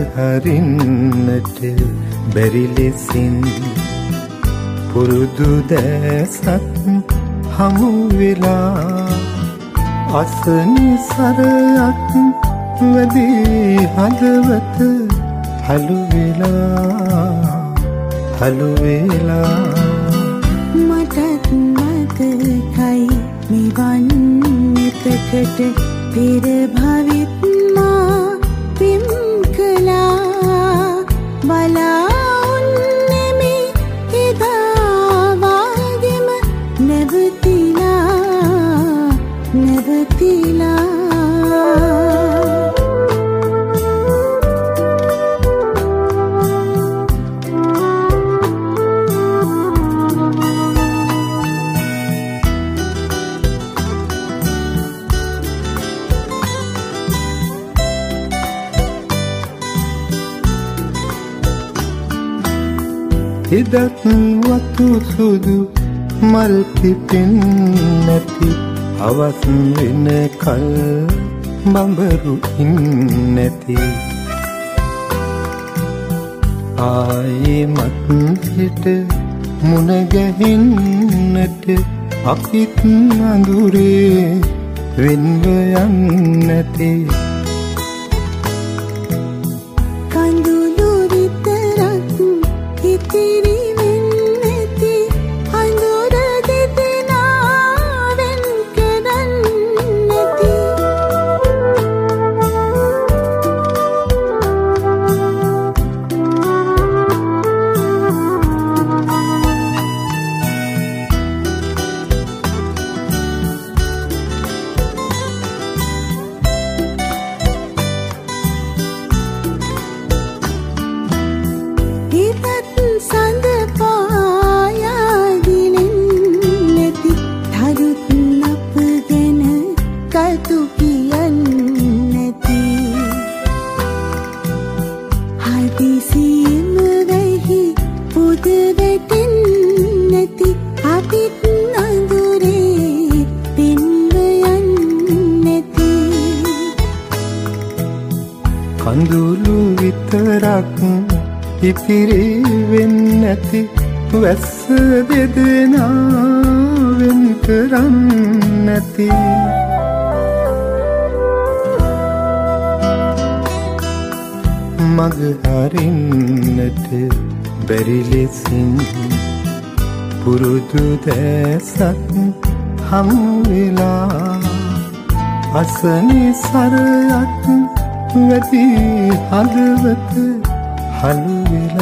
හරින්නට බැරි ලෙසින් පුරුදු දැසක් හමු වෙලා අසනිසරයක් වැදී හදවත හලු වෙලා මටත් මතකයි මෙවන් එකකට පෙර භවෙත් මා පිම් කළා බලා උන්නෙමි එදා වාගෙම නැවතිලා එදත් වතු සුදු මල් පිපෙන් නැති අවස් වෙන කල් බඹරු ඉන්නැති ආයෙමත් හිට මුණ ගැහෙන්නට අපිත් අඳුරේ වෙන්ව යන්නැති කඳුළු විතරක් ඉතිරි වෙන්නැති අඳුර දෙදෙනා වෙන් කරන්නැති සඳ පායාදිලෙන් නැති තරුත් අප ගැන කතු කියන්නැති හදිසියෙම වැහි පුද වැටෙන් නැති අපිත් අඳුරේ පින්ව යන්නැති කඳුළු විතරක් ඉතිරි වෙන්නැති වැස්ස දෙදෙනා වෙන් කරන්නැති මග හරින්නට බැරි ලෙසින් පුරුදු දැසක් හමු වෙලා අසනිසරයක් වැදී හදවත හලු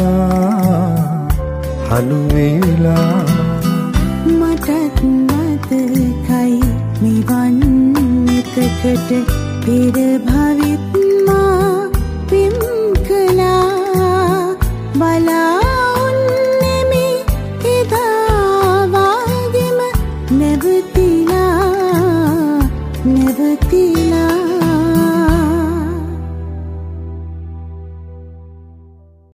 වෙලා මටත් මතකයි මෙවන් එකකට පෙර භවෙත් මා පිම් කළා බලා